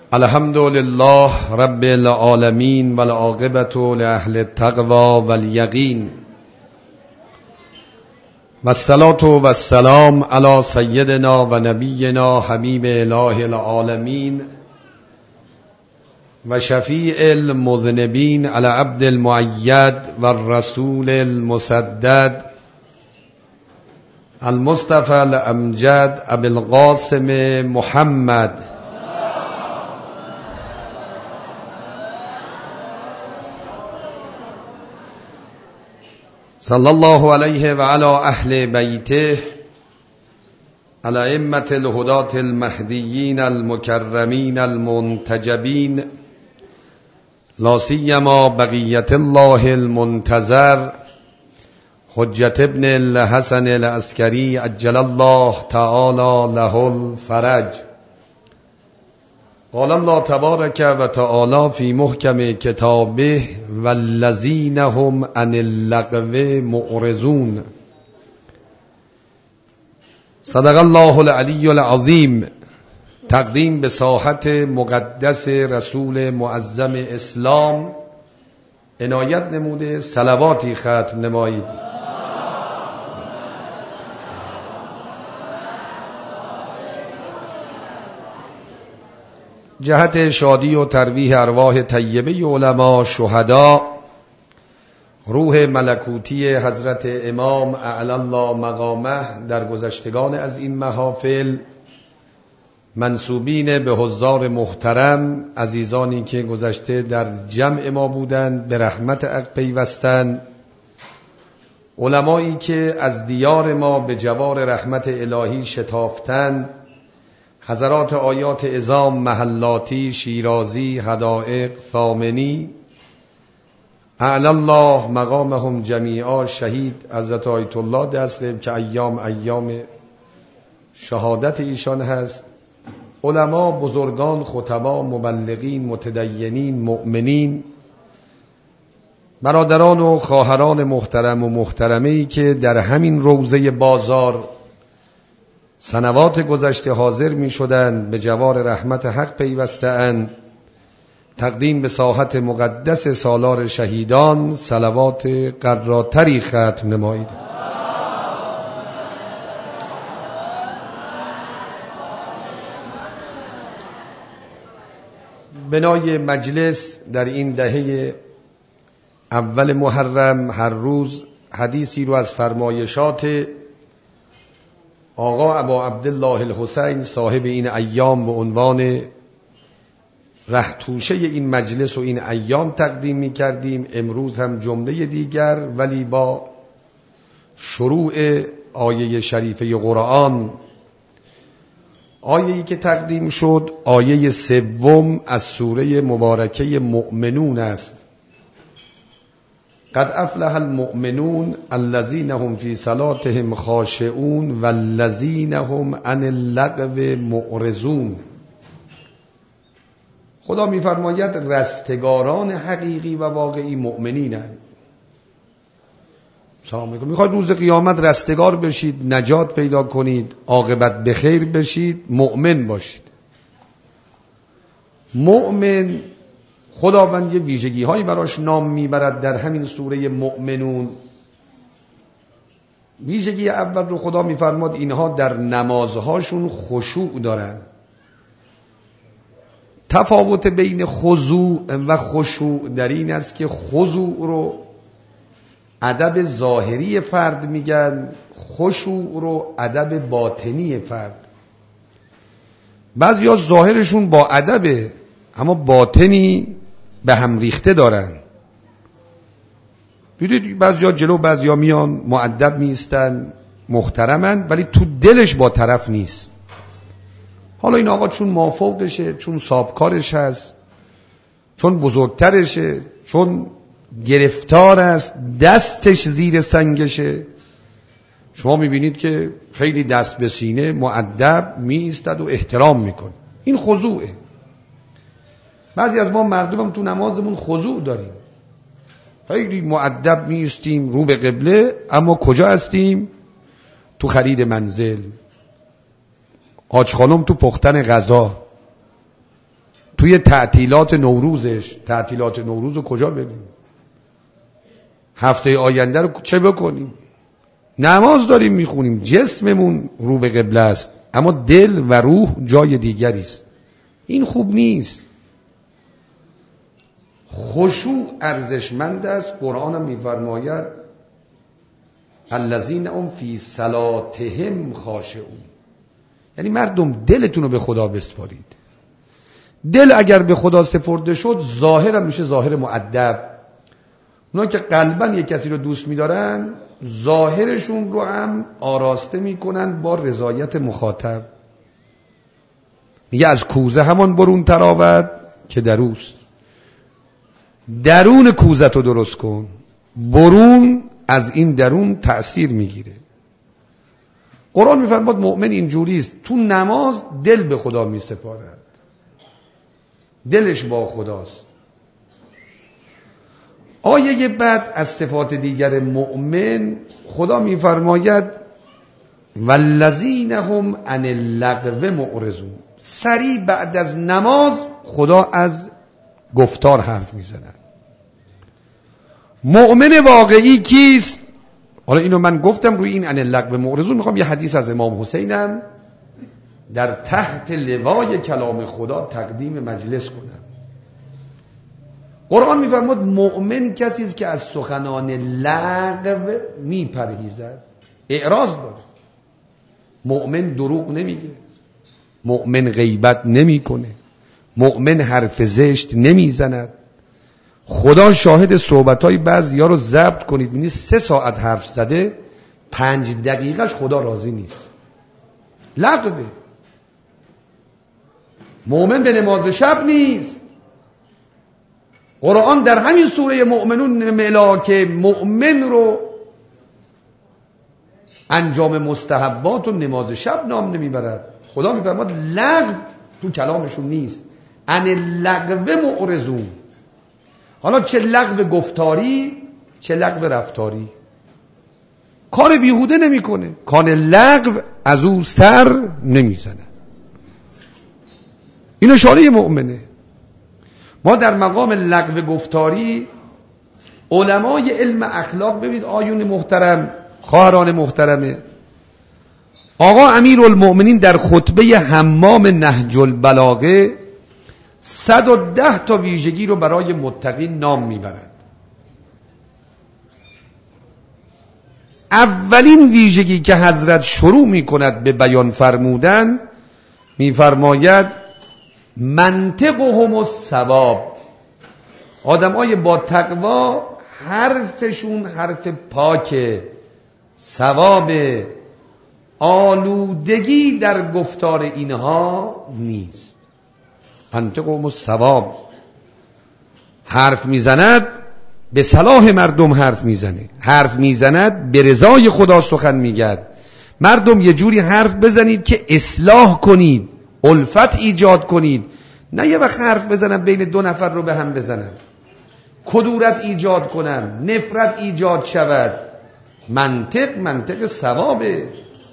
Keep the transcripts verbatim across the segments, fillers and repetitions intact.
الحمد لله رب العالمين والعاقبة لأهل التقوى واليقين والصلاة والسلام على سيدنا ونبينا حبيب الله العالمين وشفيع المذنبين على عبد المؤيد والرسول المسدد المصطفى الأمجد أبي القاسم محمد صلى الله عليه وعلى أهل بيته الأئمة الهداة المهديين المكرمين المنتجبين لا سيما بقية الله المنتظر حجة ابن الحسن العسكري عجل الله تعالى له الفرج. قال الله تبارك وتعالى في محكم كتابه والذين هم عن اللغو معرضون. صدق الله العلی العظیم. تقدیم به ساحت مقدس رسول معظم اسلام عنایت نموده صلواتی ختم نمایید. جهت شادی و ترویح ارواح طیبه علما شهدا، روح ملکوتی حضرت امام اعلی الله مقامه در گذشتگان از این محافل، منسوبین به حضار محترم، عزیزانی که گذشته در جمع ما بودند به رحمت حق پیوستند، علمایی که از دیار ما به جوار رحمت الهی شتافتند، حضرات آیات عظام محلاتی، شیرازی، حدائق، ثامنی، اعلی الله مقامهم جمیعا، شهید حضرت آیت الله دستقیب که ایام ایام شهادت ایشان هست، علما، بزرگان، خطبا، مبلغین، متدینین، مؤمنین، برادران و خواهران محترم و محترمه‌ای که در همین روضه بازار سنوات گذشته حاضر می شدند به جوار رحمت حق پیوسته‌اند، تقدیم به ساحت مقدس سالار شهیدان صلوات قراتری ختم نمایید. بنای مجلس در این دهه اول محرم هر روز حدیثی رو از فرمایشات آقا ابا عبدالله الحسین صاحب این ایام به عنوان رهتوشه این مجلس و این ایام تقدیم می کردیم. امروز هم جمله دیگر، ولی با شروع آیه شریفه قرآن. آیه‌ای که تقدیم شد آیه سوم از سوره مبارکه مؤمنون است. قد افلح المؤمنون الذين هم في صلاتهم خاشعون والذين هم عن اللغو معرضون. خدا می‌فرماید رستگاران حقیقی و واقعی مؤمنینند. سلام علیکم. میخواید روز قیامت رستگار بشید، نجات پیدا کنید، عاقبت بخیر بشید، مؤمن باشید. مؤمن خداوند یه ویژگی هایی براش نام میبرد در همین سوره مؤمنون. ویژگی اول رو خدا میفرماد اینها در نمازهاشون خشوع دارن. تفاوت بین خضوع و خشوع در این است که خضوع رو ادب ظاهری فرد میگن، خشوع رو ادب باطنی فرد. بعضیا ظاهرشون با ادبه اما باطنی به هم ریخته دارن. دیدید بعضیا جلو بعضیا میان مؤدب نیستن، محترمن، ولی تو دلش با طرف نیست. حالا این آقا چون مافوقشه، چون صاحبکارش هست، چون بزرگترشه، چون گرفتار است، دستش زیر سنگشه، شما میبینید که خیلی دست به سینه مؤدب میایستد و احترام میکنه. این خضوعه. بعضی از ما مردم تو نمازمون خضوع داریم، خیلی مؤدب میایستیم رو به قبله، اما کجا هستیم؟ تو خرید منزل، حاج خانم تو پختن غذا. توی تعطیلات نوروزش، تعطیلات نوروز رو کجا بریم؟ هفته آینده رو چه بکنیم؟ نماز داریم میخونیم، جسممون رو به قبله است، اما دل و روح جای دیگری است. این خوب نیست. خشوع ارزشمند است. قرآن هم میفرماید الذین هم فی صلاتهم خاشعون، یعنی مردم دلتون رو به خدا بسپارید. دل اگر به خدا سپرده شد ظاهر هم میشه ظاهر مؤدب. اونا که قلباً یک کسی رو دوست میدارن ظاهرشون رو هم آراسته میکنن با رضایت مخاطب. میگه از کوزه همان برون تراود که دروست. درون کوزت رو درست کن، برون از این درون تأثیر میگیره. قرآن میفرماد مؤمن اینجوری است، تو نماز دل به خدا میسپارد، دلش با خداست. آیه بعد از صفات دیگر مؤمن خدا میفرماید والذین هم عن اللغو معرضون. سریع بعد از نماز خدا از گفتار حرف میزند. مؤمن واقعی کیست؟ حالا اینو من گفتم روی این عن اللغو معرضون. میخوام یه حدیث از امام حسینم در تحت لوای کلام خدا تقدیم مجلس کنم. قرآن میفرماد مؤمن کسی است که از سخنان لغو میپرهیزد، اعراض داره. مؤمن دروغ نمیگه، مؤمن غیبت نمیکنه، مؤمن حرف زشت نمیزند. خدا شاهد صحبتای بعضیا رو ضبط کنید، ببینید سه ساعت حرف زده، پنج دقیقش خدا راضی نیست. لغوه. مؤمن به نماز شب نیست. قرآن در همین سوره مؤمنون ملاک مؤمن رو انجام مستحبات و نماز شب نام نمیبرد. خدا میفرماد لغو تو کلامشون نیست. عن اللغو معرضون. حالا چه لغو گفتاری چه لغو رفتاری، کار بیهوده نمیکنه، کان لغو از او سر نمیزنه. این اشاره مؤمنه. ما در مقام لغو گفتاری علمای علم اخلاق، ببینید آیون محترم، خواهران محترمه، آقا امیرالمؤمنین در خطبه حمام نهج البلاغه صد و ده تا ویژگی رو برای متقین نام میبرد. اولین ویژگی که حضرت شروع میکند به بیان فرمودن، میفرماید منطقهم الصواب. آدمای با تقوا حرفشون حرف پاکه، ثواب، آلودگی در گفتار اینها نیست. منطقهم الصواب. حرف میزند به صلاح مردم حرف میزنه، حرف میزند به رضای خدا سخن میگد. مردم یه جوری حرف بزنید که اصلاح کنید، الفت ایجاد کنید، نه یه وقت حرف بزنم بین دو نفر رو به هم بزنم، کدورت ایجاد کنم، نفرت ایجاد شود. منطق منطق ثوابه.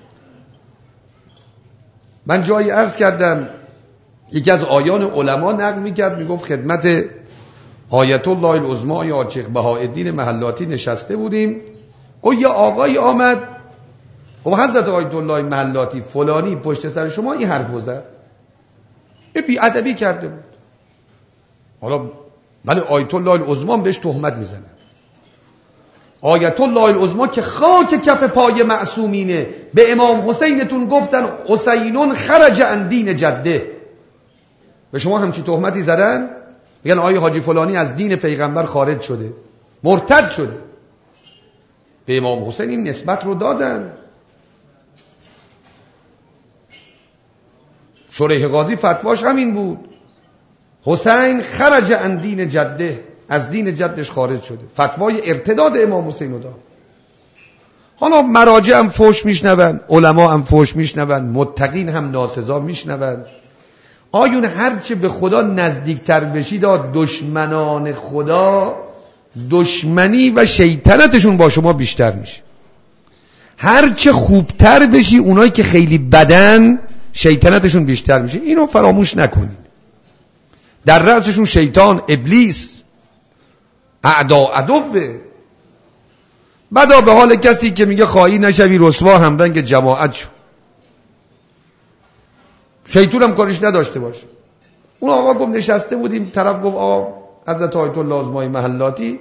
من جایی عرض کردم، یکی از آیان علما نقل میکرد، میگفت خدمت آیت الله العظما یا شیخ بهاءالدین محلاتی نشسته بودیم، او یه آقایی آمد و حضرت آیت الله محلاتی فلانی پشت سر شما این حرفو زد، یه بی‌ادبی کرده بود. حالا ولی آیت الله العظما بهش تهمت میزنه. آیت الله العظما که خاک کف پای معصومینه، به امام حسینتون گفتن حسینون خرج عن دین جده، به شما همچی تهمتی زدن؟ میگن آیه حاجی فلانی از دین پیغمبر خارج شده، مرتد شده. به امام حسین این نسبت رو دادن. شریح قاضی فتواش همین بود، حسین خرج عن دین جده، از دین جدش خارج شده. فتوای ارتداد امام حسین رو داد. حالا مراجع هم فوش میشنون، علما هم فوش میشنون، متقین هم ناسزا میشنون. آیون هرچه به خدا نزدیکتر بشید، دشمنان خدا دشمنی و شیطنتشون با شما بیشتر میشه. هرچه خوبتر بشی، اونایی که خیلی بدن شیطنتشون بیشتر میشه. اینو فراموش نکنید. در رأسشون شیطان، ابلیس، اعدا عدوه. بعدا به حال کسی که میگه خواهی نشوی رسوا همرنگ جماعت شو. شیطان هم کارش نداشته باشه. اون آقا گفت نشسته بودیم، طرف گفت آقا حضرت آیت الله آزمایی محلاتی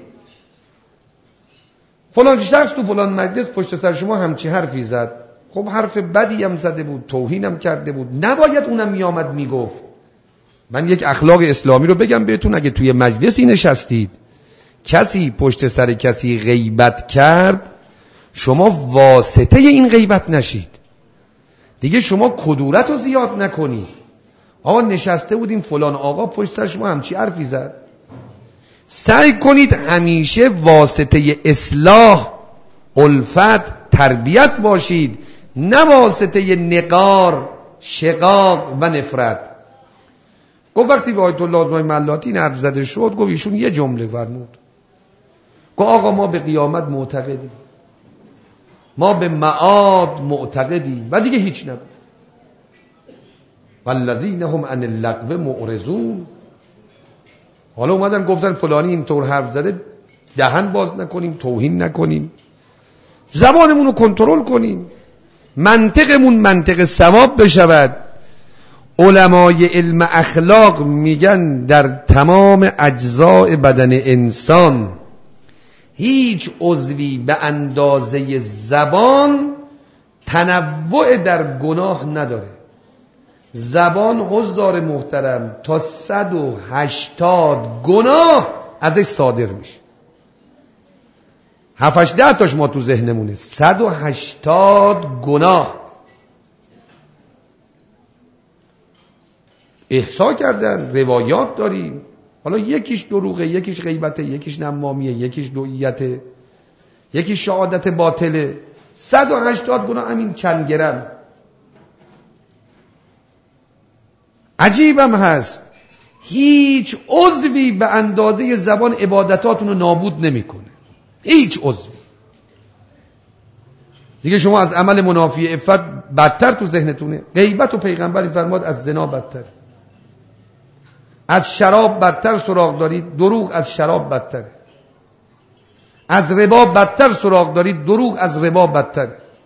فلان شخص تو فلان مجلس پشت سر شما همچی حرفی زد. خب حرف بدی هم زده بود، توهینم کرده بود، نباید اونم میامد میگفت. من یک اخلاق اسلامی رو بگم بهتون، اگه توی مجلسی نشستید کسی پشت سر کسی غیبت کرد، شما واسطه این غیبت نشید دیگه، شما کدورت رو زیاد نکنید. آقا نشسته بودیم فلان آقا پشت سر شما همچی حرفی زد، سعی کنید همیشه واسطه اصلاح، الفت، تربیت باشید، نه واسطه نقار، شقاق و نفرت. گفت وقتی به آیت الله آزمایی محلاتی این حرف زده شد، گفت ایشون یه جمله فرمود، گفت آقا ما به قیامت معتقدیم، ما به معاد معتقدیم و دیگه هیچ نبود. والذین هم عن اللغو معرضون. حالا اومدن گفتن فلانی اینطور حرف زده، دهن باز نکنیم، توهین نکنیم، زبانمون رو کنترل کنیم، منطقمون منطق صواب بشود. علمای علم اخلاق میگن در تمام اجزاء بدن انسان هیچ عضوی به اندازه زبان تنوع در گناه نداره. زبان حضار محترم تا صد و هشتاد گناه ازش صادر میشه. هفتش ده تاش ما تو ذهنمونه، صد و هشتاد گناه احصا کردن، روایات داریم. حالا یکیش دروغه، یکیش غیبته، یکیش نمامیه، یکیش دویته، یکیش شهادت باطله. صد و هشتاد گناه همین چند گرم. عجیبم هست هیچ عضوی به اندازه زبان عبادتاتون رو نابود نمیکنه، هیچ عضوی. دیگه شما از عمل منافی عفت بدتر تو ذهنتونه. غیبت و پیغمبر فرمود از زنا بدتر، از شراب بدتر سراغ دارید، دروغ از شراب بدتر، از ربا بدتر سراغ دارید، دروغ از ربا بدتر.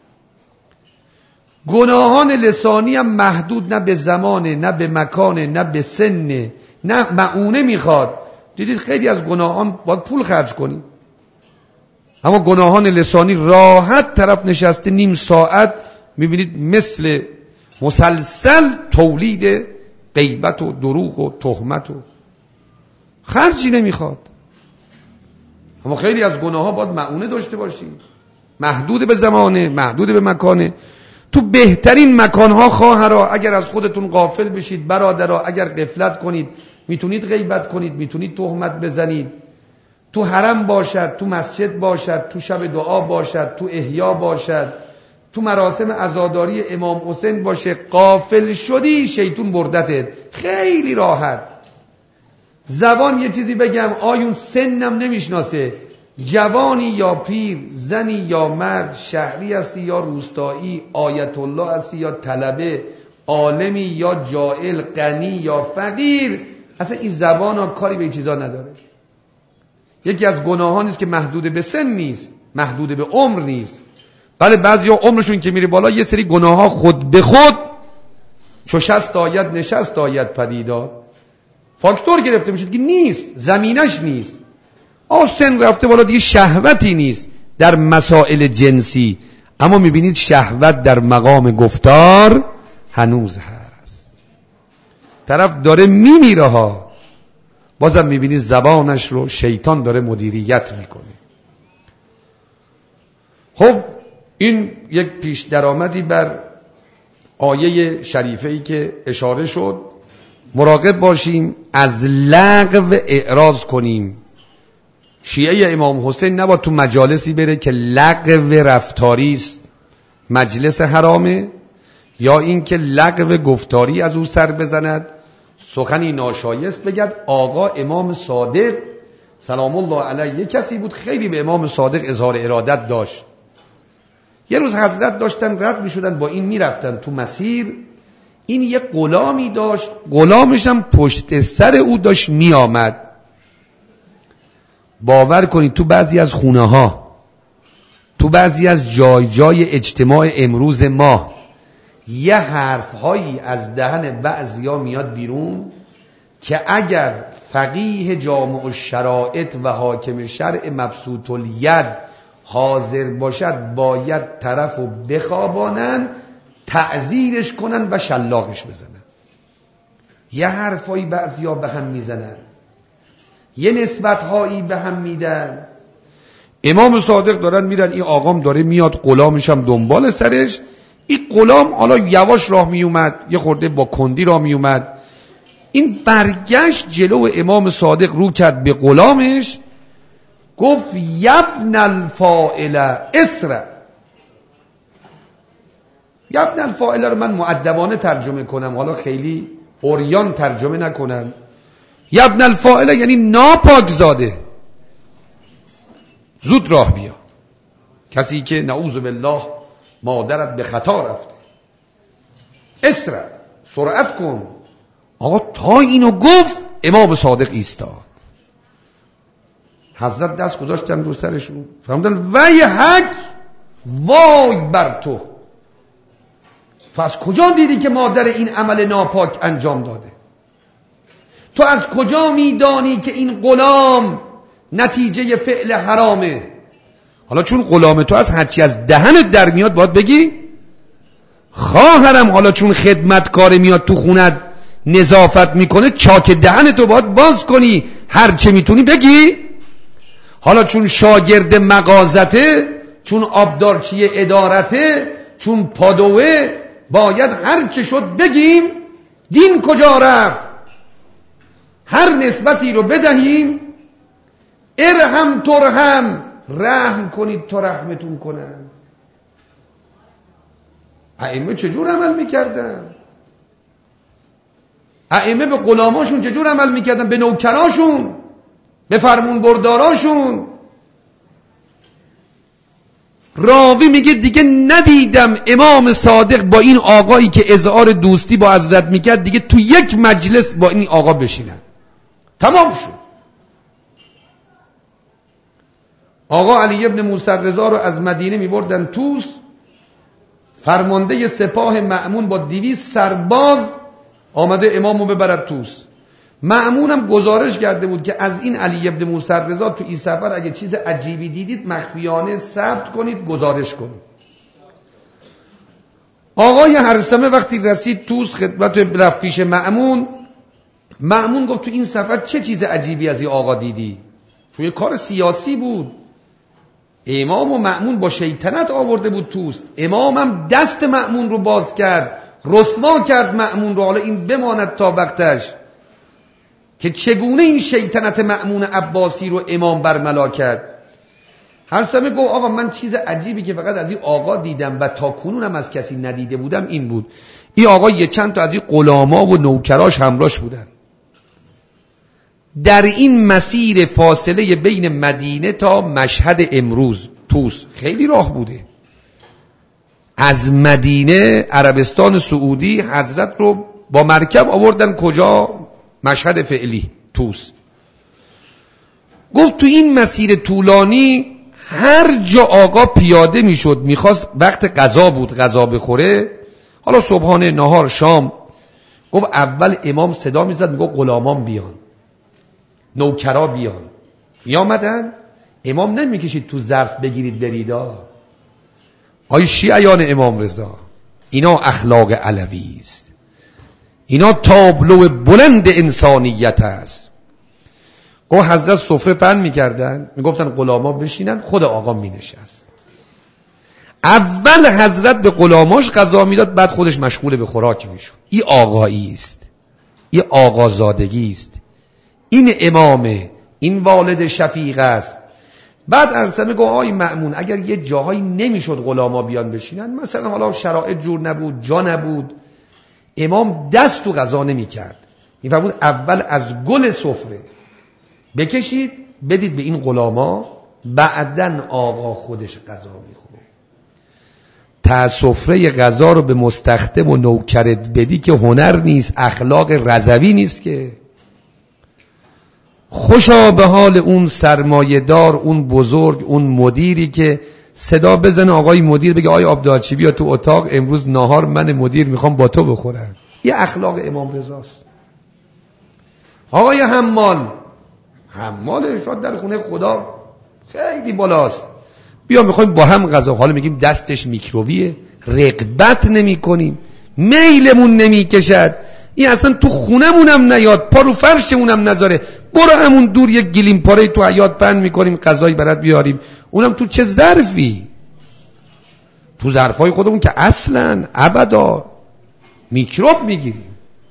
گناهان لسانی هم محدود نه به زمانه، نه به مکانه، نه به سنه، نه معونه میخواد. دیدید خیلی از گناهان باید پول خرج کنیم، اما گناهان لسانی راحت طرف نشسته نیم ساعت میبینید مثل مسلسل تولید غیبت و دروغ و تهمت و خرجی نمیخواد. اما خیلی از گناه ها باید معونه داشته باشید، محدود به زمانه، محدود به مکانه. تو بهترین مکانها خواهرها اگر از خودتون غافل بشید، برادرها اگر غفلت کنید، میتونید غیبت کنید، میتونید تهمت بزنید. تو حرم باشد، تو مسجد باشد، تو شب دعا باشد، تو احیا باشد، تو مراسم عزاداری امام حسین باشه، غافل شدی شیطون بردتت خیلی راحت. زبان یه چیزی بگم، آیون سنم نمیشناسه، جوانی یا پیر، زنی یا مرد، شهری هستی یا روستایی، آیت الله هستی یا طلبه، عالمی یا جاهل، غنی یا فقیر، اصلا این زبان ها کاری به این چیزا نداره. یکی از گناهانی است که محدود به سن نیست، محدود به عمر نیست. بله بعضی ها عمرشون که میره بالا یه سری گناه ها خود به خود چو شست آید نشست آید پدیدار، فاکتور گرفته میشه که نیست، زمینش نیست. آه سن رفته بالا دیگه شهوتی نیست در مسائل جنسی، اما میبینید شهوت در مقام گفتار هنوز هست. طرف داره میمیره ها، بازم میبینید زبانش رو شیطان داره مدیریت میکنه. خب این یک پیش درآمدی بر آیه شریفه ای که اشاره شد. مراقب باشیم از لغو اعراض کنیم. شیعه امام حسین نباید تو مجالسی بره که لغو رفتاری است، مجلس حرامه، یا این که لغو گفتاری از او سر بزند، سخنی ناشایست بگد. آقا امام صادق سلام الله علیه کسی بود خیلی به امام صادق اظهار ارادت داشت. یه روز حضرت داشتن رد می شدن با این می رفتن تو مسیر، این یه غلامی داشت، غلامش هم پشت سر او داشت می آمد. باور کنید تو بعضی از خونه ها، تو بعضی از جای جای اجتماع امروز ما یه حرف هایی از دهن بعضیا میاد بیرون که اگر فقیه جامع الشرائط و حاکم شرع مبسوط الید حاضر باشد باید طرفو بخوابانن، تعزیرش کنن و شلاقش بزنن. یه حرفایی بعضیا به هم میزنن، یه نسبتهایی به هم میدن. امام صادق دارن میرن، این آقام داره میاد، غلامش هم دنبال سرش. این غلام حالا یواش راه میومد، یه خورده با کندی راه میومد. این برگشت جلو امام صادق رو کرد به غلامش، گفت یبن الفاعل اسرع. یبن الفاعل رو من مؤدبانه ترجمه کنم، حالا خیلی اوریان ترجمه نکنم. یبن الفاعل یعنی ناپاک زاده، زود راه بیا. کسی که نعوذ بالله مادرت به خطا رفته، اسرع، سرعت کن. آقا تا اینو گفت امام صادق ایستاد. حضرت دست گذاشتن رو سرشون، فرمودن وای حق، وای بر تو، تو از کجا دیدی که مادر این عمل ناپاک انجام داده؟ تو از کجا میدانی که این غلام نتیجه فعل حرامه؟ حالا چون غلام تو از هرچی از دهنت در میاد باید بگی خواهرم. حالا چون خدمتکار میاد تو خونت نظافت میکنه، چاک دهنتو باید باز کنی، هرچه میتونی بگی. حالا چون شاگرد مغازته، چون آبدارچی ادارته، چون پادوه، باید هرچه شد بگیم. دین کجا رفت؟ هر نسبتی رو بدهیم. ارحم ترحم، رحم کنید تا رحمتون کنن. ائمه چجور عمل میکردن؟ ائمه به غلاماشون چجور عمل میکردن؟ به نوکراشون، به فرمون برداراشون. راوی میگه دیگه ندیدم امام صادق با این آقایی که اظهار دوستی با حضرت میکرد دیگه تو یک مجلس با این آقا بشینن. تمام شد. آقا علی ابن موسی رضا رو از مدینه میبردن توس. فرمانده سپاه مأمون با دویست سرباز آمده امامو ببرد توس. مأمونم گزارش کرده بود که از این علی ابن موسی رضا تو این سفر اگه چیز عجیبی دیدید مخفیانه ثبت کنید، گزارش کنید. آقای هرثمه وقتی رسید توس خدمت رفت پیش مأمون. مأمون گفت تو این سفر چه چیز عجیبی از این آقا دیدی؟ چون یه کار سیاسی بود. امام و مأمون با شیطنت آورده بود توس. امامم دست مأمون رو باز کرد، رسوا کرد مأمون رو. حالا این بماند تا وقتش که چگونه این شیطنت مأمون عباسی رو امام برملا کرد. هرثمه گفت آقا من چیز عجیبی که فقط از این آقا دیدم و تا کنونم از کسی ندیده بودم این بود. این آقا یه چند تا از این غلاما و نوکراش همراهش بودن. در این مسیر فاصله بین مدینه تا مشهد امروز توس خیلی راه بوده. از مدینه عربستان سعودی حضرت رو با مرکب آوردن کجا؟ مشهد فعلی توس. گفت تو این مسیر طولانی هر جا آقا پیاده میشد میخواست، وقت غذا بود غذا بخوره، حالا صبحانه، نهار، شام، گفت اول امام صدا میزد میگفت غلامان بیان، نوکرا بیان. میامدن امام نمیکشید تو ظرف بگیرید بریدا. آی شیعیان امام رضا، اینا اخلاق علوی است، اینا تابلو بلند انسانیت است. گفت حضرت سفره پهن میکردن، میگفتن غلاما بشینن، خود آقا مینشست. اول حضرت به غلاماش غذا میداد، بعد خودش مشغول به خوراک میشد. این آقایی است، این آقازادگی است، این امامه، این والد شفیق است. بعد هرثمه گفت آی مأمون اگر یه جاهایی نمیشد غلاما بیان بشینن، مثلا حالا شرایط جور نبود، جا نبود، امام دست تو غذا نمی کرد، میفرمود اول از گل سفره بکشید بدید به این غلاما، بعدن آقا خودش غذا میخورد. ته سفره غذا رو به مستخدم و نوکرت بدی که هنر نیست، اخلاق رضوی نیست که. خوشا به حال اون سرمایه‌دار، اون بزرگ، اون مدیری که صدا بزنه آقای مدیر بگه آقای عبدالچی بیا تو اتاق، امروز نهار من مدیر میخوام با تو بخورم. یه اخلاق امام رضاست. آقای حمال، حمال شاید در خونه خدا خیلی بالاست، بیا میخوایم با هم غذا، حالا میگیم دستش میکروبیه، رغبت نمی کنیم، میلمون نمی کشد، این اصلا تو خونمونم نیاد، پا رو فرشمونم نذاره، برو همون دور یک گلیم پاره تو حیاط پهن میکنیم غذایی برات بیاریم، اونم تو چه ظرفی؟ تو ظرفای خودمون که اصلا ابدا میکروب میگیریم.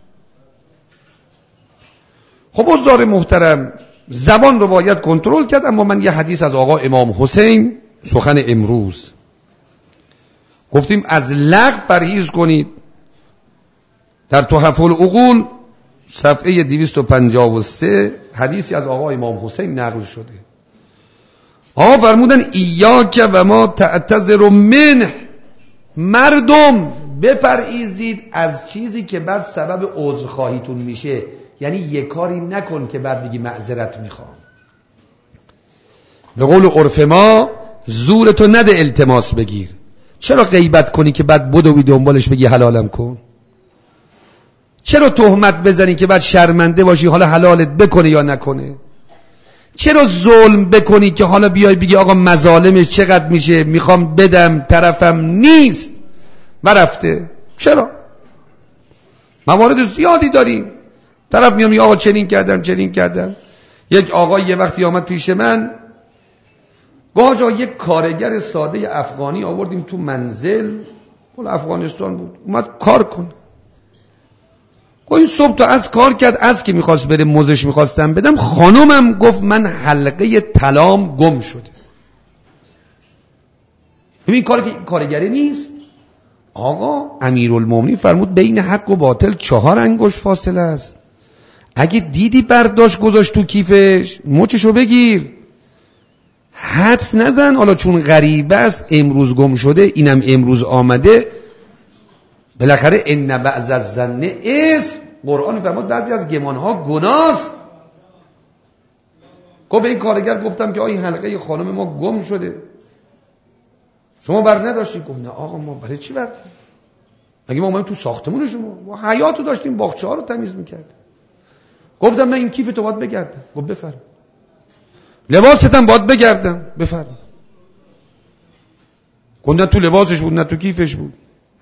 خب عزیزان محترم، زبان رو باید کنترل کرد. اما من یه حدیث از آقا امام حسین، سخن امروز گفتیم از لغو پرهیز کنید. در تحف العقول صفحه دویست و پنجاه و سه حدیثی از آقا امام حسین نقل شده. آقا فرمودن ایاک و ما تعتذر منه، مردم بپرهیزید از چیزی که بعد سبب عذرخواهیتون میشه. یعنی یه کاری نکن که بعد بگی معذرت میخوام. به قول عرف ما زورتو نده التماس بگیر. چرا غیبت کنی که بعد بدوی دنبالش بگی حلالم کن؟ چرا تهمت بزنی که بعد شرمنده باشی حالا حلالت بکنه یا نکنه؟ چرا ظلم بکنی که حالا بیای بگی آقا مظالمش چقدر میشه، میخوام بدم طرفم نیست و رفته؟ چرا؟ موارد زیادی داریم. طرف میام میگه آقا چنین کردم چنین کردم. یک آقا یه وقتی آمد پیش من، گفت آقا یک کارگر ساده افغانی آوردیم تو منزل، مال افغانستان بود، اومد کار کن. گفت این صبح تا از کار کرد، از که میخواست بره موزش میخواستم بدم، خانومم گفت من حلقه طلام گم شده. ببین کار که کارگری نیست. آقا امیرالمومنین فرمود بین حق و باطل چهار انگشت فاصله است. اگه دیدی برداشت گذاشت تو کیفش، مچشو بگیر، حدس نزن حالا چون غریبه است امروز گم شده، اینم امروز آمده. بالاخره ان بعض الظن اسم، قرآن فرمود بعضی از گمانها گناست. گفت به این کارگر گفتم که آ این حلقه خانم ما گم شده، شما بر نداشتین؟ گفت نه آقا ما برای چی بر؟ مگه ما اومدیم تو ساختمون شما؟ ما حیاتو داشتیم، باغچه ها رو تمیز میکرد. گفتم نه این کیف تو باید بگردم. گفت بفرم. لباستم باید بگردم. بفرم. گفت نه تو لباسش بود نه تو کیفش بود.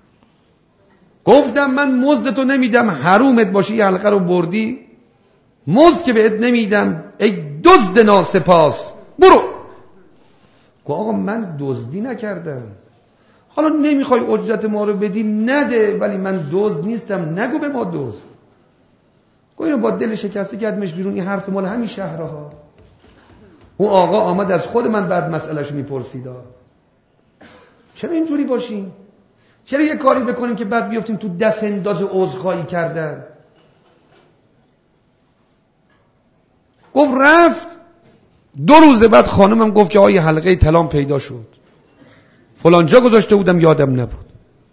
گفتم من مزدتو نمیدم، حرومت باشه یه حلقه رو بردی، مزد که بهت نمیدم ای دزد ناسپاس، برو. گفت آقا من دزدی نکردم، حالا نمیخوای اجرت ما رو بدیم نده، ولی من دزد نیستم، نگو به ما دزد. گفت اینو با دل شکسته کردمش بیرون، این حرف مال همین شهرها. اون آقا آمد از خود من بعد مسئلهش میپرسید چرا اینجوری باشیم؟ چرا یه کاری بکنیم که بعد بیافتیم تو دست انداز عذرخواهی کردن؟ گفت رفت. دو روز بعد خانمم گفت که آیه حلقه طلام پیدا شد، فلان جا گذاشته بودم یادم نبود.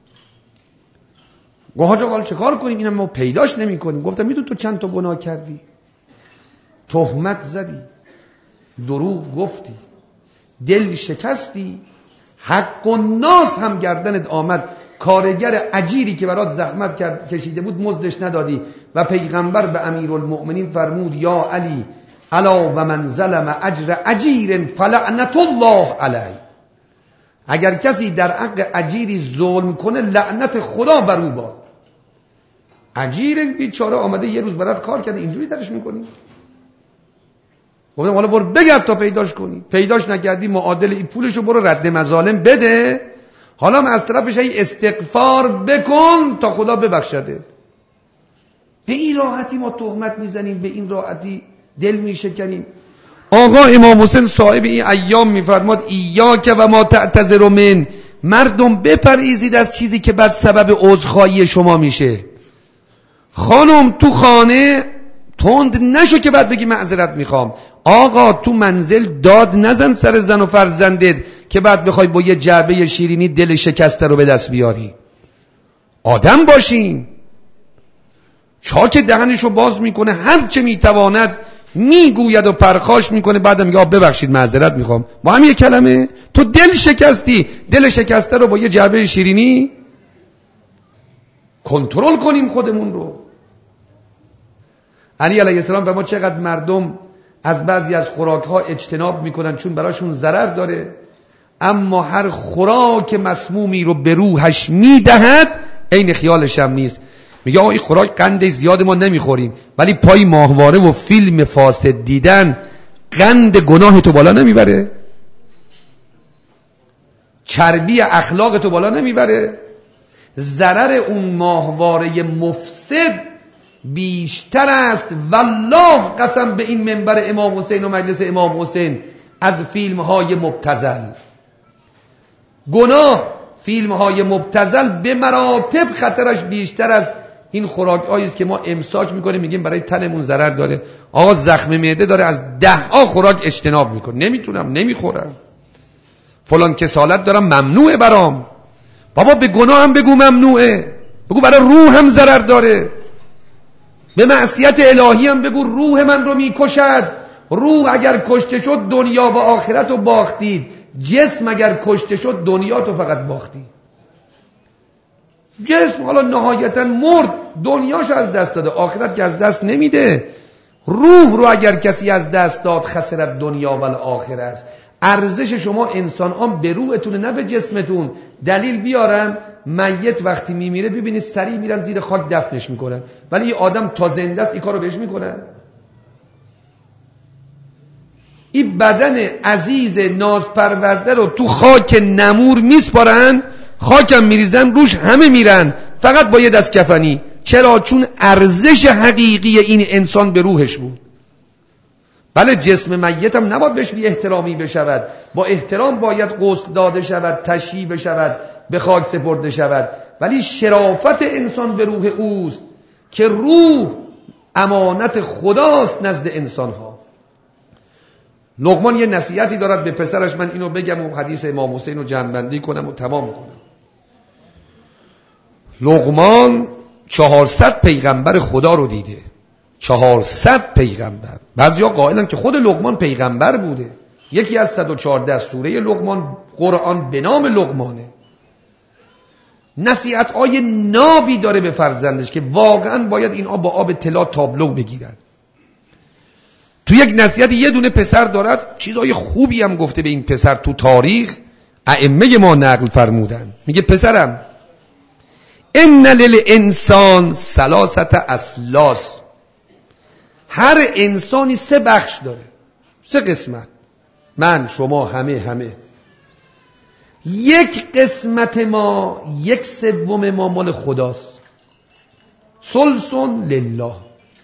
گفت حاجا حالا چه کار کنیم؟ اینم ما پیداش نمی کنیم. گفتم میدون تو چند تا گناه کردی؟ تهمت زدی، دروغ گفتی، دل شکستی، حق و ناس هم گردنت آمد، کارگر اجیری که برات زحمت کرد کشیده بود مزدش ندادی و پیغمبر به امیرالمؤمنین فرمود یا علی الا و من ظلم اجر اجیر فلعنت الله علیه. اگر کسی در حق اجیری ظلم کنه لعنت خدا بر او باد. اجیر بیچاره آمده یه روز برات کار کرده، اینجوری درش میکنی؟ گفتم حالا برو بگرد تا پیداش کنی، پیداش نکردی معادل این پولشو برو رد مظالم بده، حالا از طرفش ای استغفار بکن تا خدا ببخشده. به این راحتی ما تهمت میزنیم، به این راحتی دل میشکنیم. آقا امام حسین صاحب این ایام میفرماد ایاک و ما تعتذر من، مردم بپرهیزید از چیزی که بعد سبب عذرخواهی شما میشه. خانم تو خانه تند نشو که بعد بگی معذرت میخوام. آقا تو منزل داد نزن سر زن و فرزندت که بعد بخوای با یه جعبه شیرینی دل شکسته رو به دست بیاری. آدم باشین. چاک دهنشو باز میکنه، هر چه میتواند میگوید و پرخاش میکنه، بعدم میگه ببخشید معذرت میخوام. با هم یه کلمه تو دل شکستی، دل شکسته رو با یه جعبه شیرینی. کنترل کنیم خودمون رو. علی علیه السلام و ما چقدر مردم از بعضی از خوراک‌ها اجتناب میکنن چون براشون ضرر داره، اما هر خوراک مسمومی رو به روحش میدهد عین خیالش هم نیست. میگه آقا این خوراک قند زیاد ما نمیخوریم، ولی پای ماهواره و فیلم فاسد دیدن قند گناه تو بالا نمیبره؟ چربی اخلاق تو بالا نمیبره؟ ضرر اون ماهواره مفسد بیشتر است والله قسم به این منبر امام حسین و مجلس امام حسین از فیلم های مبتذل. گناه فیلم های مبتذل به مراتب خطرش بیشتر از این خوراک هایی است که ما امساک میکنیم، میگیم برای تنمون ضرر داره. آقا زخم معده داره، از ده ها خوراک اجتناب میکنه، نمیتونم نمیخورم، فلان کسالت دارم ممنوعه برام. بابا به گناه هم بگو ممنوعه، بگو برای روح هم ضرر داره، به معصیت الهی هم بگو روح من رو میکشد. روح اگر کشته شد دنیا و آخرت رو باختید، جسم اگر کشته شد دنیا تو فقط باختید. جسم حالا نهایتا مرد، دنیاش از دست داده، آخرت که از دست نمیده. روح رو اگر کسی از دست داد خسرت دنیا و آخرت است. ارزش شما انسان هم به روحتونه نه به جسمتون. دلیل بیارن، میت وقتی میمیره ببینید سریع میرن زیر خاک دفنش میکنن، ولی یه آدم تا زنده است این کارو بهش میکنن؟ این بدن عزیز نازپرورده رو تو خاک نمور میسپارن، خاکم میریزن روش، همه میرن فقط با یه دست کفنی. چرا؟ چون ارزش حقیقی این انسان به روحش بود. بله جسم میت هم نباید بهش بی احترامی بشود، با احترام باید غسل داده شود، تشییع بشود، به خاک سپرده شود، ولی شرافت انسان به روح اوست که روح امانت خداست نزد انسانها. لقمان یه نصیحتی دارد به پسرش، من اینو بگم و حدیث امام حسین رو جمع‌بندی کنم و تمام کنم. لقمان چهارصد پیغمبر خدا رو دیده، چهارصد پیغمبر. بعضیا قائلن که خود لقمان پیغمبر بوده. یکی از صد و چهارده سوره لقمان قرآن به نام لقمانه. نصیحت‌های نابی داره به فرزندش که واقعا باید اینها با آب طلا تابلو بگیرن. تو یک نصیحت یه دونه پسر دارد، چیزای خوبی هم گفته به این پسر تو تاریخ ائمه ما نقل فرمودن. میگه پسرم ان للانسان ثلاثه اسلاس، هر انسانی سه بخش داره، سه قسمت، من شما همه همه. یک قسمت ما، یک سوم ما مال خداست، ثلث لله.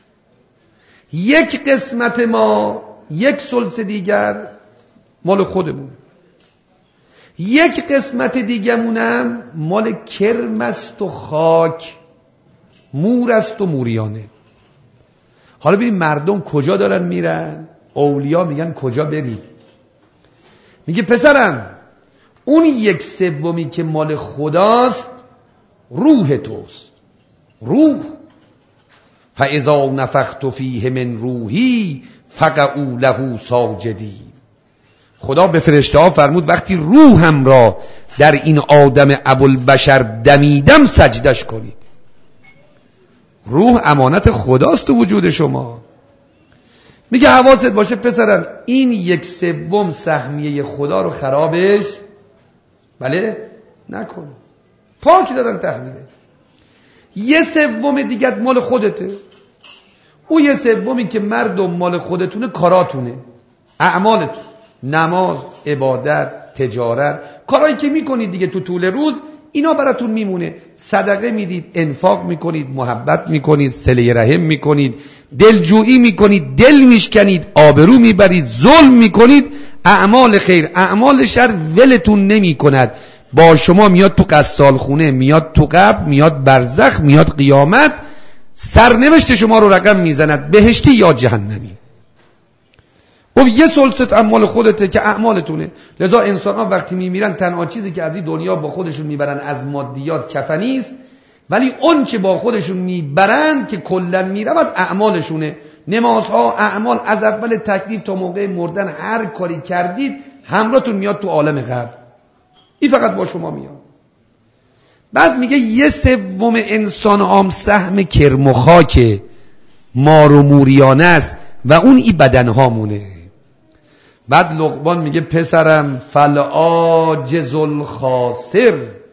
یک قسمت ما، یک ثلث دیگر مال خودمون. یک قسمت دیگمونم مال کرم است و خاک، مور است و موریانه. حالا ببین مردم کجا دارن میرن؟ اولیا میگن کجا برید؟ میگه پسرم اون یک سومی که مال خداست روح توست. روح فاذا نفخت فیه من روحی فقعوا له ساجدین. خدا به فرشته ها فرمود وقتی روحم را در این آدم ابوالبشر دمیدم سجدش کنید. روح امانت خداست تو وجود شما. میگه حواست باشه پسرم این یک سوم سهمیه خدا رو خرابش بله نکن. پاک دادن تحویله. یه سوم دیگه مال خودته. اون یه سومی که مردم مال خودتونه کاراتونه، اعمالتون، نماز، عبادت، تجارت، کارهایی که میکنید دیگه تو طول روز، اینا براتون میمونه. صدقه میدید، انفاق میکنید، محبت میکنید، صله رحم میکنید، دلجویی میکنید، دل میشکنید، آبرو میبرید، ظلم میکنید، اعمال خیر. اعمال شر ولتون نمیکند، با شما میاد تو قصال خونه، میاد تو قبر، میاد برزخ، میاد قیامت. سرنوشت شما رو رقم میزند، بهشتی یا جهنمی. گفت یه ثلث اعمال خودته که اعمالتونه. لذا انسان‌ها وقتی میمیرن تنها چیزی که از این دنیا با خودشون میبرن از مادیات کفنی است، ولی اون که با خودشون میبرن که کلا میرود اعمالشونه. نمازها، اعمال از اول تکلیف تا موقع مردن هر کاری کردید همراهتون میاد تو عالم قبر. این فقط با شما میاد. بعد میگه یه سوم انسان هم سهم کرم و خاک مار و موریانه است و اون ای بدنهامونه. بعد لقمان میگه پسرم فالعاجز الخاسر،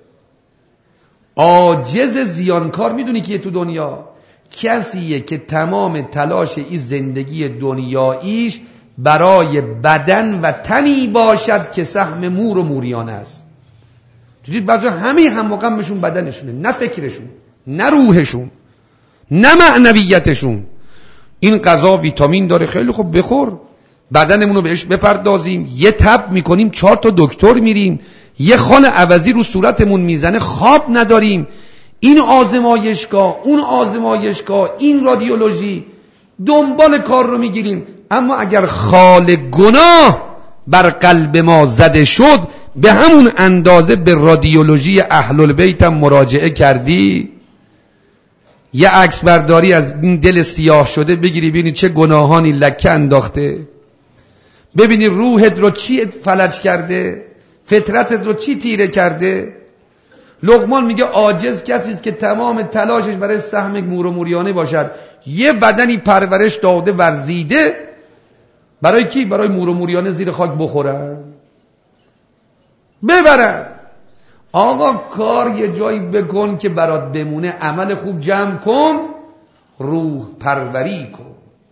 عاجز زیانکار میدونی که تو دنیا کسیه که تمام تلاش این زندگی دنیاییش برای بدن و تنی باشد که سهم مور و موریانه است. دیدید بعضی همه هم و غمشون بدنشونه، نه فکرشون، نه روحشون، نه معنویتشون. این غذا ویتامین داره، خیلی خوب بخور، بدنمون رو بهش بپردازیم. یه تب میکنیم چهار تا دکتر میریم، یه خال عوضی رو صورتمون میزنه، خواب نداریم. این آزمایشگاه، اون آزمایشگاه، این رادیولوژی، دنبال کار رو میگیریم. اما اگر خال گناه بر قلب ما زده شد، به همون اندازه به رادیولوژی اهل البیت هم مراجعه کردی. یه عکس برداری از این دل سیاه شده بگیری ببینی چه گناهانی لکه انداخته، ببینی روحت رو چی فلج کرده، فطرتت رو چی تیره کرده. لقمان میگه عاجز کسی است که تمام تلاشش برای سهم مور و موریانه باشد. یه بدنی پرورش داده ورزیده برای کی؟ برای مور و موریانه زیر خاک بخورن ببرن. آقا کار یه جایی بکن که برات بمونه، عمل خوب جمع کن، روح پروری کن.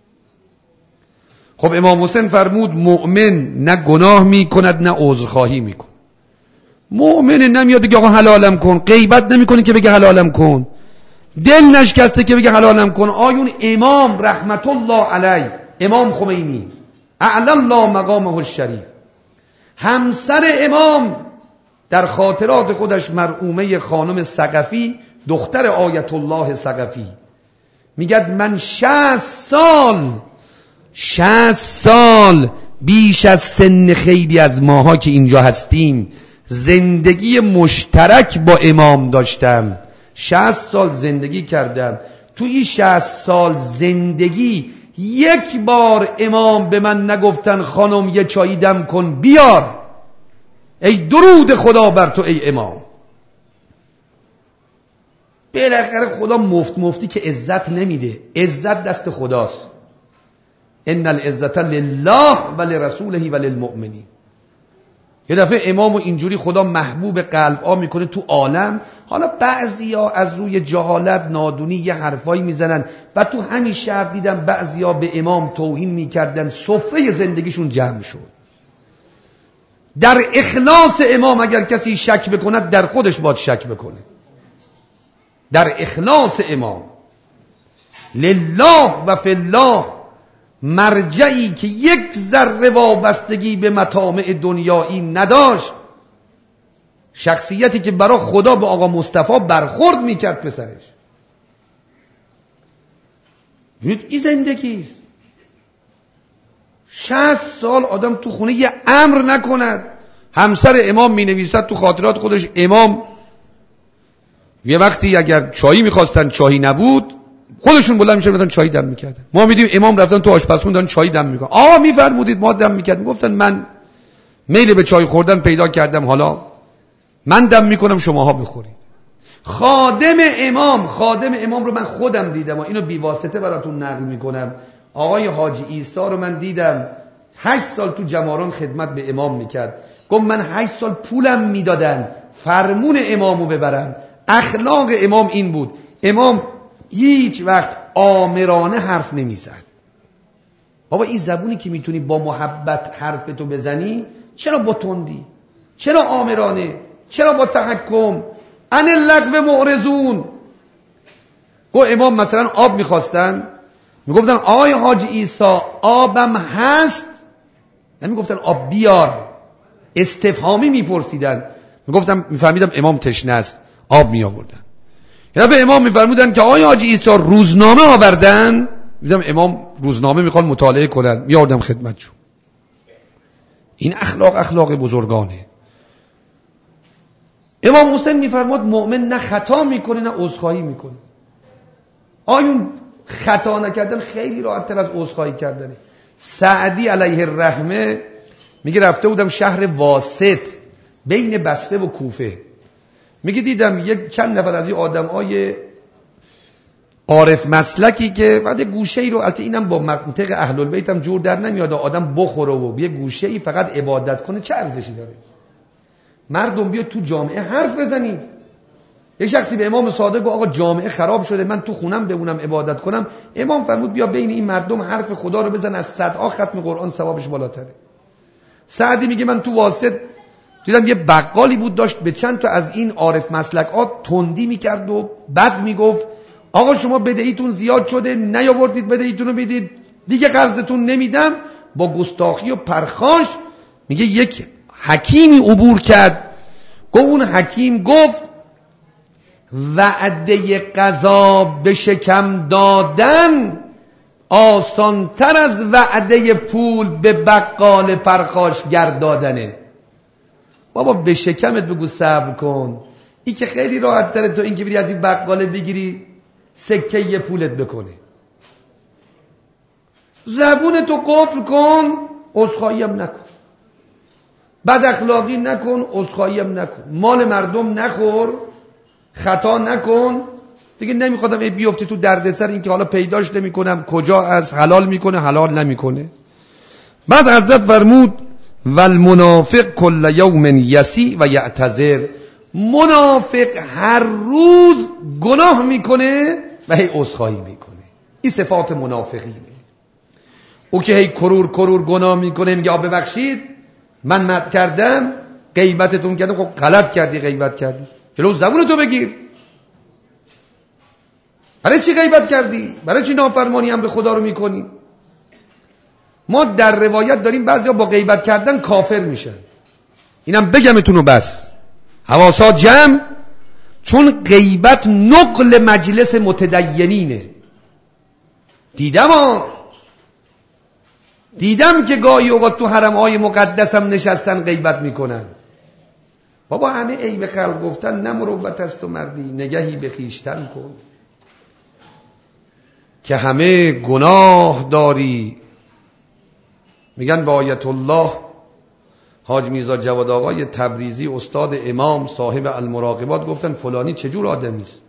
خب امام حسین فرمود مؤمن نه گناه میکند نه عذرخواهی میکن. مؤمن نمیاد بگه آقا حلالم کن، غیبت نمیکنه که بگه حلالم کن، دل نشکسته که بگه حلالم کن. آیون امام رحمت الله علیه، امام خمینی اعلی الله مقامه الشریف، همسر امام در خاطرات خودش مرحومه خانم ثقفی دختر آیت الله ثقفی میگد من شصت سال شصت سال بیش از سن خیلی از ماها که اینجا هستیم زندگی مشترک با امام داشتم. شصت سال زندگی کردم. تو این شصت سال زندگی یک بار امام به من نگفتن خانم یه چایی دم کن بیار، ای درود خدا بر تو ای امام. بالاخره خدا مفت مفتی که عزت نمیده، عزت دست خداست. ان العزت لله و لرسوله و للمؤمنین. یه دفعه امامو اینجوری خدا محبوب قلب ها میکنه تو عالم. حالا بعضیا از روی جهالت نادونی یه حرفایی میزنن و تو همین شهر دیدم بعضیا به امام توهین میکردن، سفره زندگیشون جمع شد. در اخلاص امام اگر کسی شک بکند در خودش باید شک بکنه. در اخلاص امام لله و فی الله، مرجعی که یک ذره وابستگی به مطامع دنیایی نداشت، شخصیتی که برای خدا به آقا مصطفی برخورد میکرد پسرش. این زندگیست. شصت سال آدم تو خونه یه امر نکند. همسر امام می نویسد تو خاطرات خودش، امام یه وقتی اگر چایی میخواستن چایی نبود خودشون بلند میشدن میرفتن چای دم میکردن. ما میدیم امام رفتن تو آشپزخونه دارن چای دم میکنن. آقا میفرمودید ما دم میکردیم. گفتن من میل به چای خوردن پیدا کردم، حالا من دم میکنم شماها بخورید. خادم امام، خادم امام رو من خودم دیدم و اینو بی واسطه براتون نقل میکنم. آقای حاجی عیسی رو من دیدم هشت سال تو جماران خدمت به امام میکرد. گفت من هشت سال پولم میدادن فرمون امامو ببرم. اخلاق امام این بود، امام هیچ وقت آمرانه حرف نمیزد. بابا این زبونی که میتونی با محبت حرفتو بزنی، چرا با تندی؟ چرا آمرانه؟ چرا با تحکم؟ ان اللغو معرضون. گو امام مثلا آب میخواستن، میگفتن آقای حاجی عیسی آبم هست، نمیگفتن آب بیار، استفهامی میپرسیدن. میگفتم میفهمیدم امام تشنه است، آب میآوردن. یا به امام میفرمودن که آقای حاجی عیسی روزنامه آوردن؟ دیدم امام روزنامه میخوان مطالعه کنن، میاردم خدمتشون. این اخلاق اخلاق بزرگانه. امام حسین میفرماد مؤمن نه خطا میکنه نه عذرخواهی میکنه. آیون خطا نکردن خیلی راحت تر از عذرخواهی کردنه. سعدی علیه الرحمه میگه رفته بودم شهر واسط بین بصره و کوفه، میگه دیدم یک چند نفر از این آدمای عارف مسلکی که بعد گوشه‌ای رو، البته اینم با منطق اهل البیت هم جور در نمیاد، آدم بخوره و یه گوشه‌ای فقط عبادت کنه چه ارزشی داره؟ مردم بیا تو جامعه حرف بزنید. یه شخصی به امام صادق گفت آقا جامعه خراب شده، من تو خونم بمونم عبادت کنم. امام فرمود بیا بین این مردم حرف خدا رو بزن، از صدها ختم قرآن ثوابش بالاتره. سعدی میگه من تو واسط دیدم یه بقالی بود داشت به چند تا از این عارف مسلک ها تندی میکرد و بد میگفت آقا شما بدهیتون زیاد شده، نیاوردید بدهیتون رو بدید، دیگه قرضتون نمیدم. با گستاخی و پرخاش میگه یک حکیمی عبور کرد، گفت اون حکیم گفت وعده قضا به شکم دادن آسانتر از وعده پول به بقال پرخاش گردادنه. بابا به شکمت بگو صبر کن، این که خیلی راحت تره تو این که بری از این بقاله بگیری سکه یه پولت بکنه. زبون تو قفل کن، عذرخواهی هم نکن، بد اخلاقی نکن، عذرخواهی هم نکن، مال مردم نخور، خطا نکن. دیگه نمیخوادم ای بیفتی تو دردسر این که حالا پیداش نمیکنم کجا از حلال میکنه حلال نمیکنه. بعد حضرت فرمود والمنافق کل یوم یسی و یعتذر. منافق هر روز گناه میکنه و هی عذرخواهی میکنه. این صفات منافقینه. او که هی کرور کرور گناه میکنه میگه ببخشید من مد کردم، غیبتتون کردم. خب غلط کردی، غیبت کردی، جلو زبون تو بگیر. برای چی غیبت کردی؟ برای چی نافرمانی هم به خدا رو میکنی؟ ما در روایت داریم بعضیا با غیبت کردن کافر میشن. اینم بگمتونو بس حواسا جمع، چون غیبت نقل مجلس متدینینه. دیدم ها دیدم که گاهی اوقات تو حرم‌های مقدس هم نشستن غیبت میکنن. بابا همه عیب خلق گفتن نه مروت است و مردی، نگهی به خویشتن کن که همه گناه داری. میگن با آیت الله حاج میرزا جواد آقای تبریزی استاد امام صاحب المراقبات گفتن فلانی چجور آدمی است؟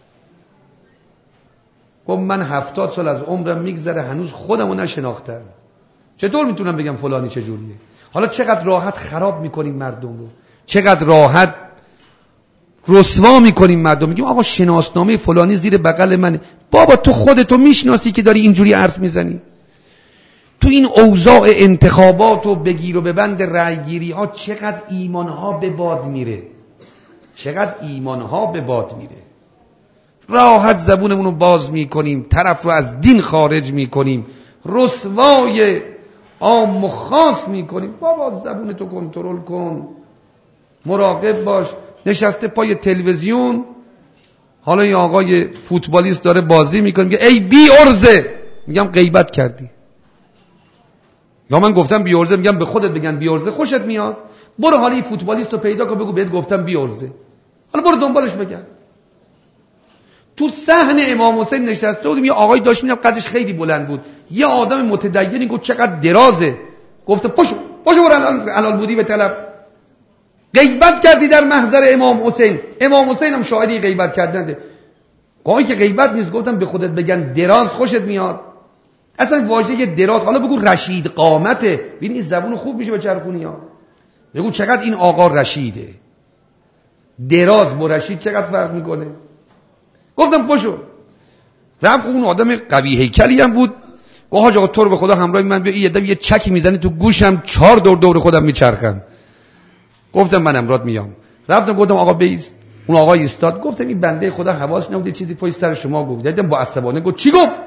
گفت من هفتاد سال از عمرم میگذره هنوز خودمو نشناختم، چطور میتونم بگم فلانی چجوریه؟ حالا چقدر راحت خراب میکنیم مردم رو، چقدر راحت رسوا میکنیم مردم. میگیم آقا شناسنامه فلانی زیر بغل منه. بابا تو خودتو میشناسی که داری اینجوری حرف میزنی؟ تو این اوضاع انتخابات و بگیر و ببند رأیگیری ها چقدر ایمان ها به باد میره، چقدر ایمان ها به باد میره. راحت زبونمون رو باز میکنیم، طرف رو از دین خارج میکنیم، رسوای عام و خاص میکنیم. بابا زبونتو کنترل کن، مراقب باش. نشسته پای تلویزیون، حالا این آقای فوتبالیست داره بازی میکنه، میگه ای بی ارزه، میگم غیبت کردی. یا من گفتم بی ارزه، میگم به خودت بگن بی ارزه خوشت میاد؟ برو حالا این فوتبالیست رو پیدا کن بگو بهت گفتم بی ارزه، حالا برو دنبالش بگن. تو صحن امام حسین نشسته بودیم، یه آقای داشت میرفت قدش خیلی بلند بود، یه آدم متدینی گفت چقدر درازه، گفته پاشو پاشو برو حلال بودی به طلب. غیبت کردی در محضر امام حسین، امام حسین هم شاهدی غیبت کردنده. گاهی که غیبت نیست، گفتم به خودت بگن دراز خوشت میاد؟ اصلا واژه دراز، حالا بگو رشید قامته، ببین این زبون خوب میشه به چرخونی ها. بگو چقدر این آقا رشیده. دراز با رشید چقدر فرق میکنه؟ گفتم پاشو. رفت. اون آدم قوی هیکلی هم بود. گفت حاج آقا تو رو به خدا همراه من بیا، یه دم یه چکی میزنی تو گوشم، چهار دور دور خودم میچرخم. گفتم من امراد میام. رفتم گفتم آقا بیست. اون آقا ایستاد. گفتم این بنده خدا حواس نبود چیزی پشت سر شما گفت. دیدم با عصبانه گفت چی گفت؟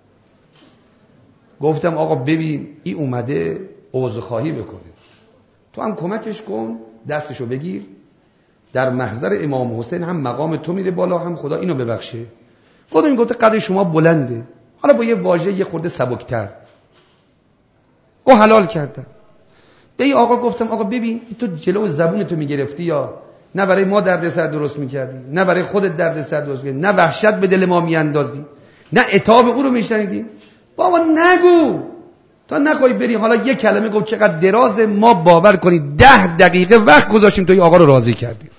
گفتم آقا ببین این اومده عذرخواهی بکنه، تو هم کمکش کن، دستشو بگیر، در محضر امام حسین هم مقام تو میره بالا، هم خدا اینو ببخشه. خدا میگفته قدر شما بلنده، حالا با یه واژه یه خورده سبکتر او حلال کردن. به این آقا گفتم آقا ببین تو جلو زبون تو میگرفتی، یا نه برای ما درد سر درست میکردی، نه برای خودت درد سر درست میکردی، نه وحشت به دل ما میاندازی، نه عتاب او رو میشنیدی. بابا نگو تا نخوای بری. حالا یه کلمه گفت چقدر درازه، ما باور کنید ده دقیقه وقت گذاشتیم تو این آقا رو راضی کردیم.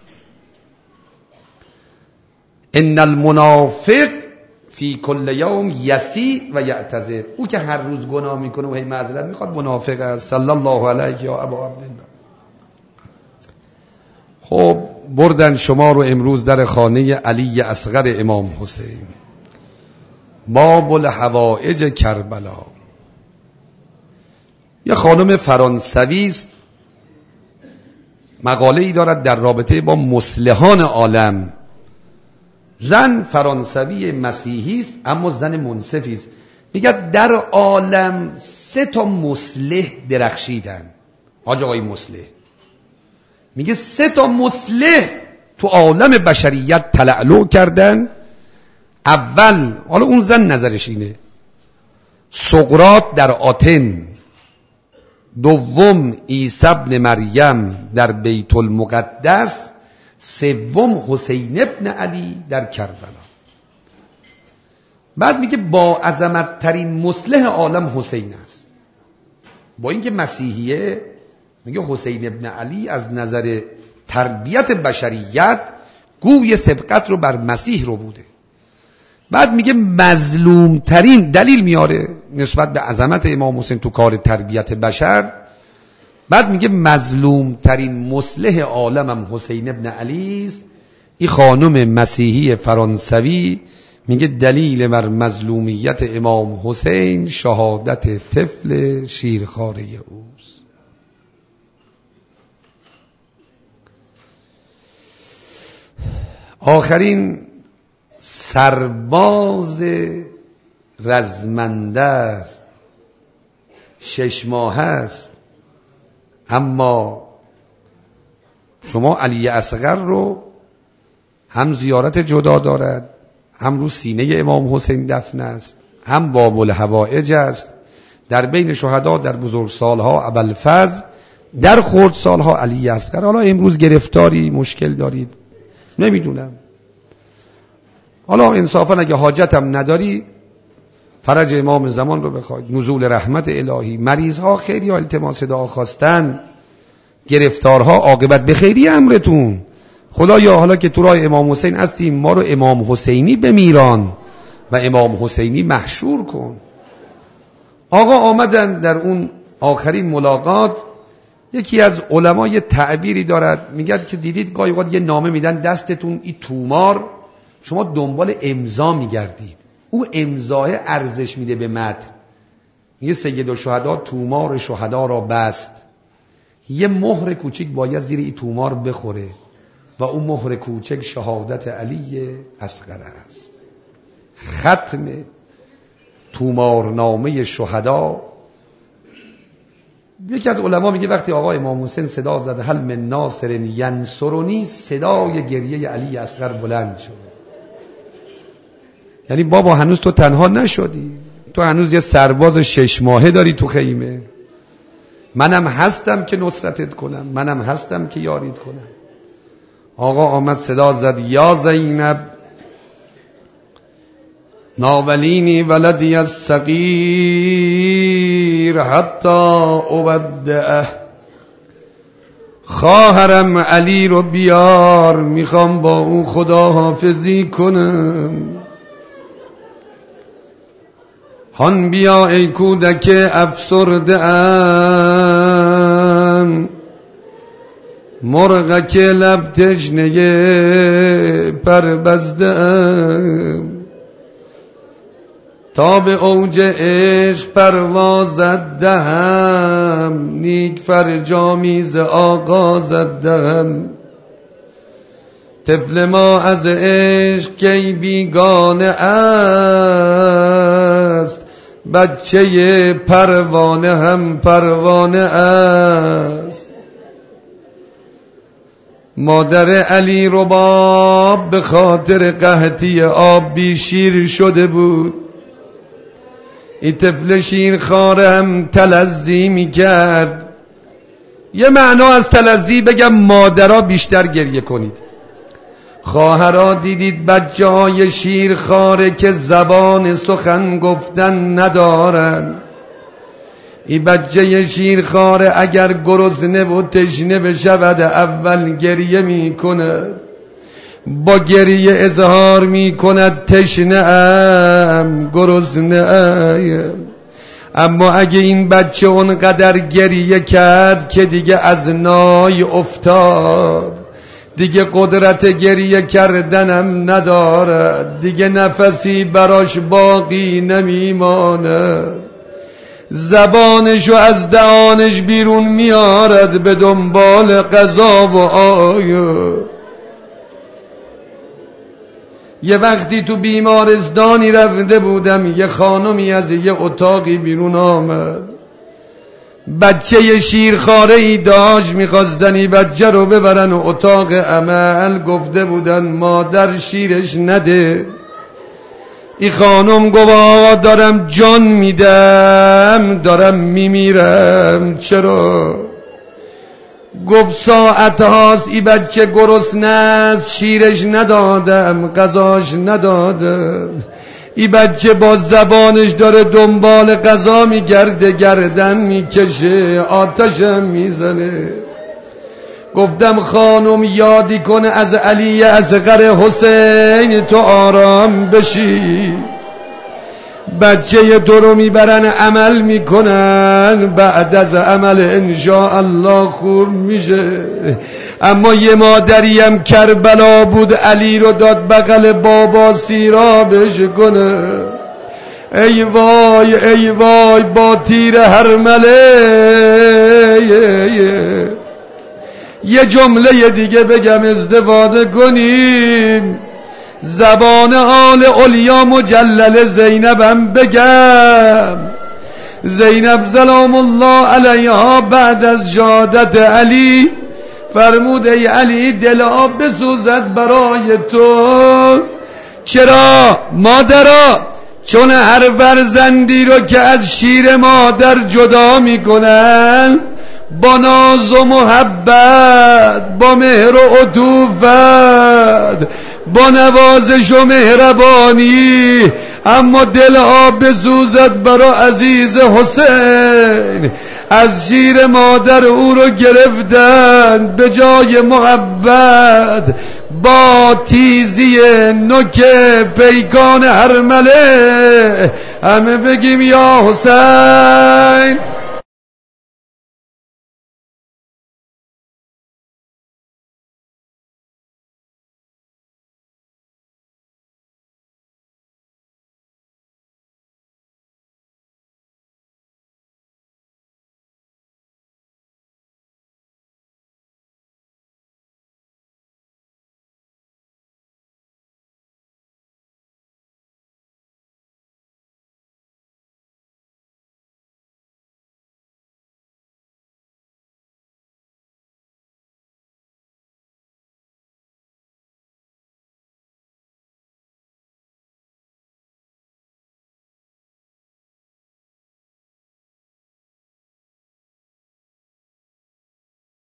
ان المنافق فی کل یوم یسی و یعتذر. او که هر روز گناه میکنه و هی معذرت میخواد منافق است. صلی الله علیه یا ابا عبدالله. خب بردن شما رو امروز در خانه علی اصغر امام حسین، باب الحوائج کربلا. یه خانم فرانسوی است، مقاله ای دارد در رابطه با مصلحان عالم. زن فرانسوی مسیحی است اما زن منصفی است. میگه در عالم سه تا مصلح درخشیدن. حاج آقای مصلح میگه سه تا مصلح تو عالم بشریت تلالو کردن. اول، حالا اون زن نظرش اینه، سقراط در آتن. دوم عیسی ابن مریم در بیت المقدس. سوم حسین ابن علی در کربلا. بعد میگه با عظمت ترین مصلح عالم حسین است. با اینکه مسیحیه میگه حسین ابن علی از نظر تربیت بشریت گوی سبقت رو بر مسیح رو بوده. بعد میگه مظلوم ترین، دلیل میاره نسبت به عظمت امام حسین تو کار تربیت بشر. بعد میگه مظلوم ترین مصلح عالمم حسین ابن علی است. این خانم مسیحی فرانسوی میگه دلیل بر مظلومیت امام حسین شهادت طفل شیرخواره اوست. آخرین سرباز رزمنده است، شش ماه است، اما شما علی اصغر رو هم زیارت جدا دارد، هم رو سینه امام حسین دفن است، هم باب الحوائج است. در بین شهدا در بزرگ سالها ابوالفضل، در خرد سالها علی اصغر. حالا امروز گرفتاری مشکل دارید نمیدونم، حالا انصافا اگه حاجتم نداری فرج امام زمان رو بخواید، نزول رحمت الهی، مریض ها خیلی ها التماس دعا خواستن، گرفتارها عاقبت به خیری امرتون. خدایا حالا که تو راه امام حسین هستیم ما رو امام حسینی بمیران و امام حسینی محشور کن. آقا آمدن در اون آخرین ملاقات، یکی از علما یه تعبیری دارد، میگه که دیدید گاهی اوقات یه نامه میدن دستتون این تومار، شما دنبال امضا میگردید، او امضای ارزش میده به متن. میگه سید الشهدا تومار شهدا را بست، یه مهر کوچیک باید زیر این تومار بخوره و اون مهر کوچک شهادت علی اصغر است. ختم تومارنامه شهدا. یکی از علما میگه وقتی آقا امام حسین صدا زد هل من ناصر ینصرنی، صدای گریه علی اصغر بلند شد. یعنی بابا هنوز تو تنها نشدی، تو هنوز یه سرباز شش ماهه داری تو خیمه. منم هستم که نصرتت کنم، منم هستم که یارید کنم. آقا آمد صدا زد یا زینب ناولینی ولدی از صغیر حتی اودعه. خواهرم علی رو بیار، میخوام با اون خدا حافظی کنم. هان بیا ای کودک افسرده ام، مرغک لب تشنه پر بسته ام. تا به اوج عشق پروازت دهم، نیک فرجامیز آغازت دهم. طفل ما از عشق کی بیگانه است، بچه پروانه هم پروانه است. مادر علی رباب به خاطر قحطی آب بی شیر شده بود. این طفل شیرخواره هم تلذی میکرد. یه معنا از تلذی بگم مادرها بیشتر گریه کنید. خواهرها دیدید بچه های شیرخواره که زبان سخن گفتن ندارن. این بچه شیرخواره اگر گرسنه و تشنه بشود اول گریه می کند، با گریه اظهار می کند تشنه ام، گرسنه ام. اما اگه این بچه اونقدر گریه کرد که دیگه از نای افتاد، دیگه قدرت گریه کردنم ندارد، دیگه نفسی براش باقی نمیماند، زبانشو از دهانش بیرون میارد به دنبال قضا و آیه. یه وقتی تو بیمارستانی رفته بودم، یه خانمی از یه اتاقی بیرون آمد، بچه شیرخواره ای داشت، میخواستن این بچه رو ببرن و اتاق عمل، گفته بودن مادر شیرش نده. این خانم گفت آقا دارم جان میدم، دارم میمیرم. چرا؟ گفت ساعت هاست این بچه گرسنه است، شیرش ندادم، غذاش ندادم. این بچه با زبانش داره دنبال غذا میگرده، گردن میکشه، آتشم میزنه. گفتم خانم یادی کنه از علی اصغر حسین تو آرام بشی. بچه تو رو میبرن عمل میکنن، بعد از عمل انشاءالله خوب میشه. اما یه مادریم کربلا بود، علی رو داد بغل بابا سیرابش کنه. ای وای ای وای با تیر هرمله. یه جمله دیگه بگم استفاده کنیم، زبان آل علیا مجلل زینبم بگم. زینب سلام الله علیها بعد از شهادت علی فرمود ای علی دل آب بسوزد برای تو. چرا مادرها؟ چون هر فرزندی رو که از شیر مادر جدا میکنن با ناز و محبت، با مهر و عطوفت، با نوازش و مهربانی، اما دل آب بسوزد برا عزیز حسین. از شیر مادر او رو گرفتن، به جای محبت با تیزی نوک پیکان هرمله همه بگیم یا حسین.